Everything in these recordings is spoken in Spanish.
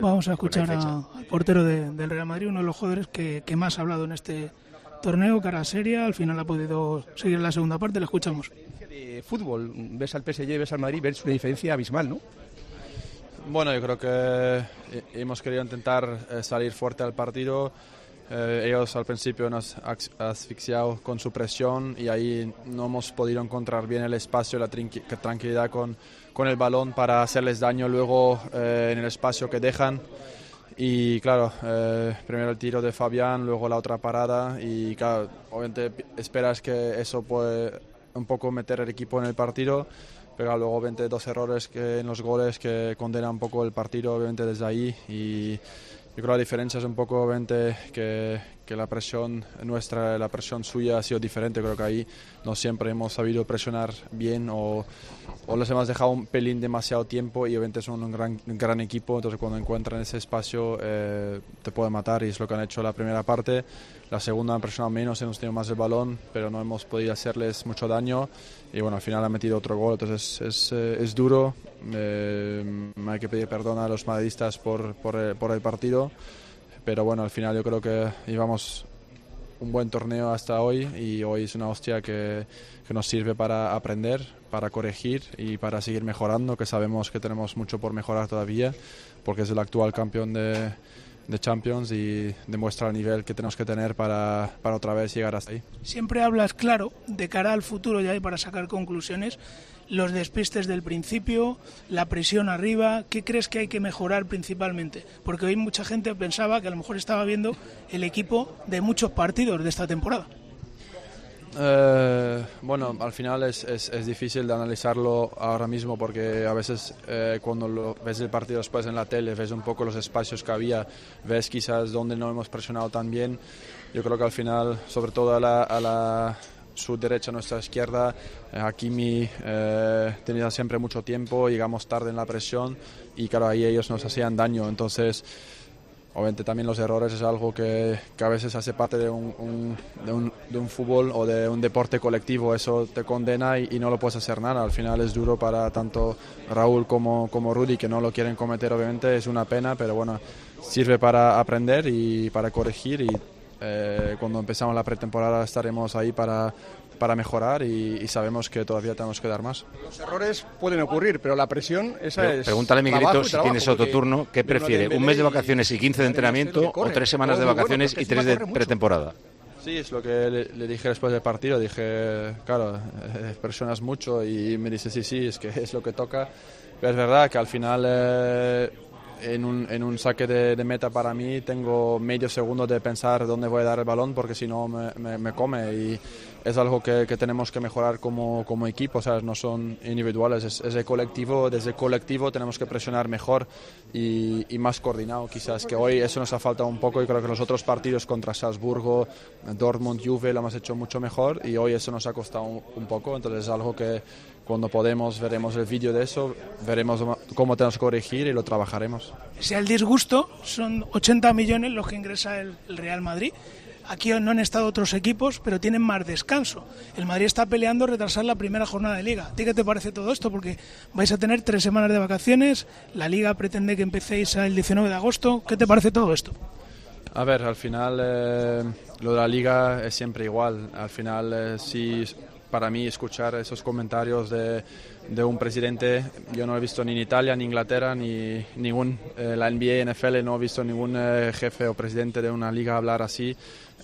Vamos a escuchar al portero del Real Madrid, uno de los jugadores que más ha hablado en este torneo, cara seria, al final ha podido seguir en la segunda parte, le escuchamos. De fútbol, ves al PSG, ves al Madrid, ves una diferencia abismal, ¿no? Bueno, yo creo que hemos querido intentar salir fuerte al partido. Ellos al principio nos han asfixiado con su presión y ahí no hemos podido encontrar bien el espacio, la tranquilidad con el balón para hacerles daño luego en el espacio que dejan. Y claro, primero el tiro de Fabián, luego la otra parada y claro, obviamente esperas que eso puede un poco meter el equipo en el partido, pero luego obviamente dos errores en los goles que condenan un poco el partido obviamente desde ahí. Y yo creo que la diferencia es un poco obviamente que la presión nuestra, la presión suya ha sido diferente. Creo que ahí no siempre hemos sabido presionar bien o les hemos dejado un pelín demasiado tiempo y obviamente son un gran equipo, entonces cuando encuentran ese espacio te puede matar y es lo que han hecho la primera parte. La segunda han presionado menos, hemos tenido más el balón, pero no hemos podido hacerles mucho daño y bueno, al final han metido otro gol, entonces es duro. Hay que pedir perdón a los madridistas por el partido, pero bueno, al final yo creo que llevamos un buen torneo hasta hoy y hoy es una hostia que nos sirve para aprender, para corregir y para seguir mejorando, que sabemos que tenemos mucho por mejorar todavía, porque es el actual campeón de Champions y demuestra el nivel que tenemos que tener para otra vez llegar hasta ahí. Siempre hablas, claro, de cara al futuro ya y para sacar conclusiones, los despistes del principio, la presión arriba, ¿qué crees que hay que mejorar principalmente? Porque hoy mucha gente pensaba que a lo mejor estaba viendo el equipo de muchos partidos de esta temporada. Bueno, al final es difícil de analizarlo ahora mismo porque a veces cuando ves el partido después en la tele, ves un poco los espacios que había, ves quizás donde no hemos presionado tan bien. Yo creo que al final, sobre todo a su derecha, nuestra izquierda, Hakimi tenía siempre mucho tiempo, llegamos tarde en la presión y claro, ahí ellos nos hacían daño, entonces obviamente también los errores es algo que a veces hace parte de un fútbol o de un deporte colectivo, eso te condena y no lo puedes hacer nada. Al final es duro para tanto Raúl como Rudy, que no lo quieren cometer, obviamente es una pena, pero bueno, sirve para aprender y para corregir y cuando empezamos la pretemporada estaremos ahí para mejorar y sabemos que todavía tenemos que dar más. Los errores pueden ocurrir, pero la presión esa es... Pregúntale a Miguelito si tienes otro turno, ¿qué prefiere? ¿Un mes de vacaciones y 15 de entrenamiento o 3 semanas de vacaciones y 3 de pretemporada? Sí, es lo que le dije después del partido. Dije, claro, presionas mucho y me dice, sí, es que es lo que toca. Pero es verdad que al final en un saque de meta para mí tengo medio segundo de pensar dónde voy a dar el balón porque si no me come y es algo que tenemos que mejorar como equipo, ¿sabes? No son individuales, es el colectivo. Desde el colectivo tenemos que presionar mejor y más coordinado quizás, que hoy eso nos ha faltado un poco y creo que los otros partidos contra Salzburgo, Dortmund, Juve lo hemos hecho mucho mejor y hoy eso nos ha costado un poco, entonces es algo que cuando podemos veremos el vídeo de eso, veremos cómo tenemos que corregir y lo trabajaremos. Si al disgusto son 80 millones los que ingresa el Real Madrid. Aquí no han estado otros equipos, pero tienen más descanso. El Madrid está peleando retrasar la primera jornada de Liga. ¿A ti qué te parece todo esto? Porque vais a tener 3 semanas de vacaciones, la Liga pretende que empecéis el 19 de agosto. ¿Qué te parece todo esto? A ver, al final lo de la Liga es siempre igual. Al final sí, para mí escuchar esos comentarios de un presidente, yo no he visto ni en Italia, ni en Inglaterra, ni ningún, la NBA, NFL, no he visto ningún jefe o presidente de una liga hablar así.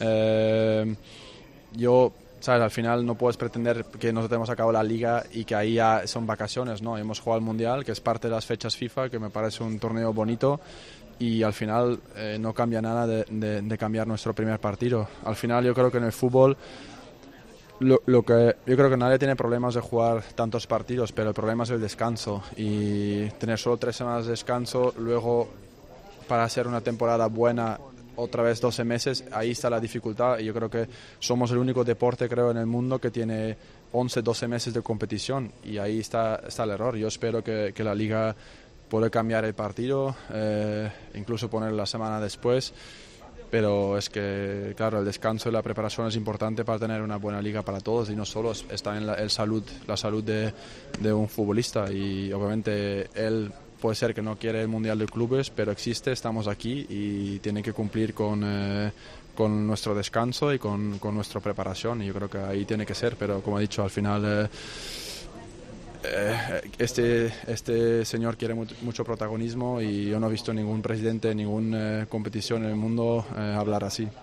¿Sabes? Al final no puedes pretender que nosotros hemos acabado la liga y que ahí ya son vacaciones, ¿no? Hemos jugado al Mundial, que es parte de las fechas FIFA, que me parece un torneo bonito y al final no cambia nada de cambiar nuestro primer partido. Al final yo creo que en el fútbol yo creo que nadie tiene problemas de jugar tantos partidos, pero el problema es el descanso y tener solo 3 semanas de descanso, luego para hacer una temporada buena otra vez 12 meses, ahí está la dificultad y yo creo que somos el único deporte, creo, en el mundo que tiene 11, 12 meses de competición y ahí está el error. Yo espero que la Liga pueda cambiar el partido, incluso poner la semana después, pero es que, claro, el descanso y la preparación es importante para tener una buena liga para todos y no solo está en la salud de un futbolista y obviamente él puede ser que no quiere el Mundial de Clubes, pero existe, estamos aquí y tiene que cumplir con nuestro descanso y con nuestra preparación, y yo creo que ahí tiene que ser, pero como he dicho, al final este señor quiere mucho protagonismo y yo no he visto ningún presidente, ninguna competición en el mundo hablar así.